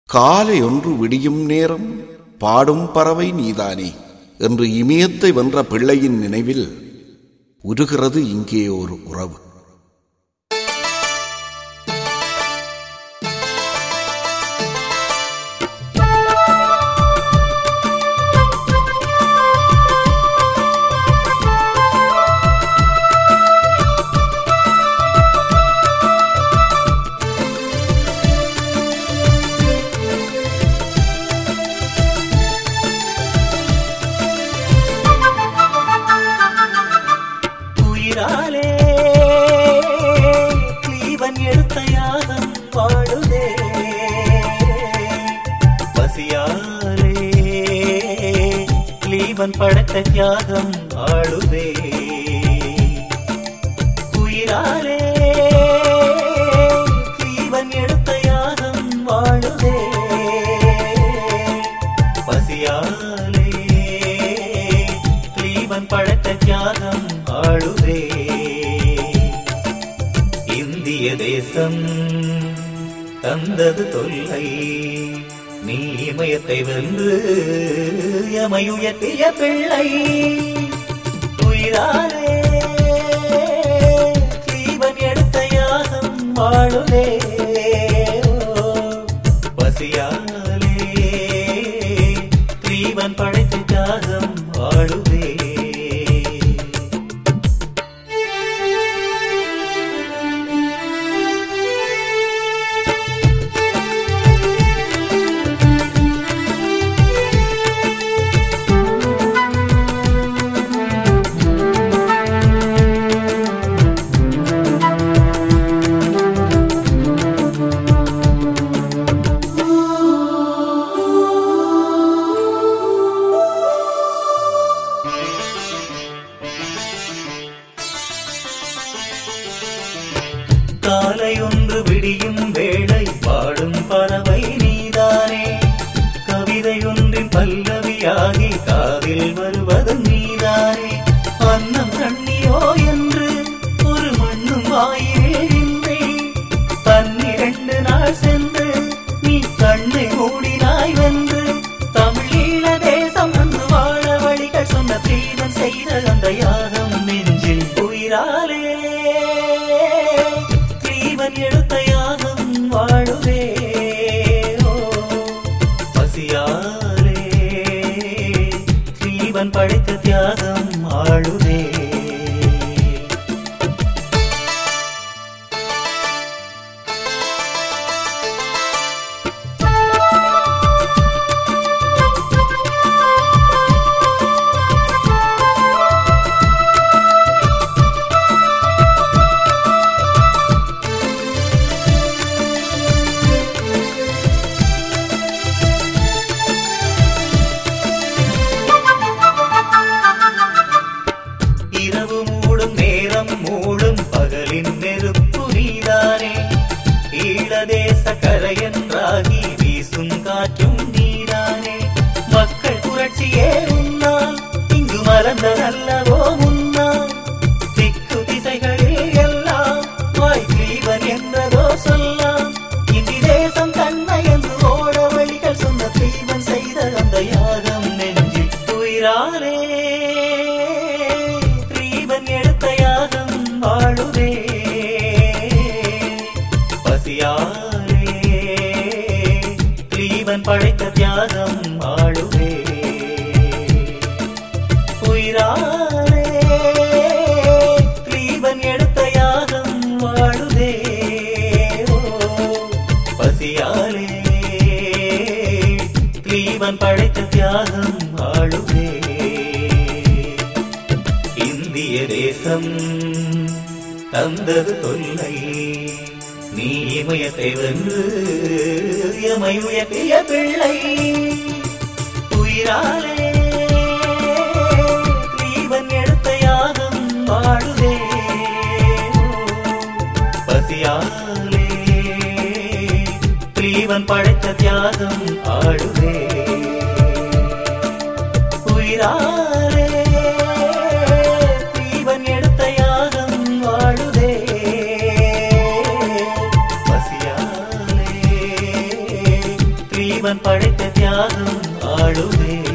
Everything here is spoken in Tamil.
காலை ஒன்று விடியும் நேரம் பாடும் பறவை நீதானே என்று இமயத்தை வென்ற பிள்ளையின் நினைவில் உருகிறது இங்கே ஒரு உறவு. படைத்த தியாகம் ஆளுதே உயிராலே ஜீவன் எடுத்த யாகம் வாழுதே பசியாலே ஜீவன் படைத்த தியாகம் ஆளுதே இந்திய தேசம் தந்தது தொல்லை நீ இமயத்தை வென்று எமையுயர்த்திய பிள்ளை உயிராலே ஜீவன் எடுத்த யாகம் வாழுதே பசியாலே ஜீவன் படைத்த தியாகம் வாழுதே காலை ஒன்று விடியும் வேளை பாடும் பறவை நீதானே கவிதை ஒன்றின் பல்லவியாகி காதில் வருவது நீதானே அன்னம் கண்ணியோ என்று ஒரு மண்ணும் வாயிலே இன்றி 12 நாள் சென்று நீ கண்ணை மூடினாய் வென்று தமிழீழ தேசம் வந்து வாழ வழிகள் சொன்ன தீவன் செய்த அந்த யாகம் நெஞ்சில் உயிராலே எடுத்த யாகம் வாழுதே பசியாலே ஜீவன் படைத்த தியாகம் ஆளுதே கரையன்றாகி வீசும் காற்றும் நீதானே மக்கள் புரட்சியே உன்னால் இங்கு மறந்ததல்லவோ முன்னால் திக்கு திசைகளில் எல்லாம் வாய் ஜீவன் என்றதோ சொல்லாம் இந்தி தேசம் தன்மை என்று ஓட வழிகள் சொன்ன தீவன் செய்த அந்த யாகம் நெஞ்சில் உயிராலே தீவன் எடுத்த யாகம் வாழுதே பசியாலே ஜீவன் படைத்த தியாகம் ஆளுதே உயிராலே ஜீவன் எடுத்த யாகம் வாழுதே பசியாலே ஜீவன் படைத்த தியாகம் ஆளுதே இந்திய தேசம் தந்தது தொல்லை நீ இமயத்தை வென்று எமையுயர்த்திய பிள்ளை உயிராலே ஜீவன் எடுத்த யாகம் வாழுதே பசியாலே ஜீவன் படைத்த தியாகம் ஆளுதே உயிராலே ஜீவன் எடுத்த யாகம் வாழுதே ஜீவன் படைத்த தியாகம் ஆளுதே.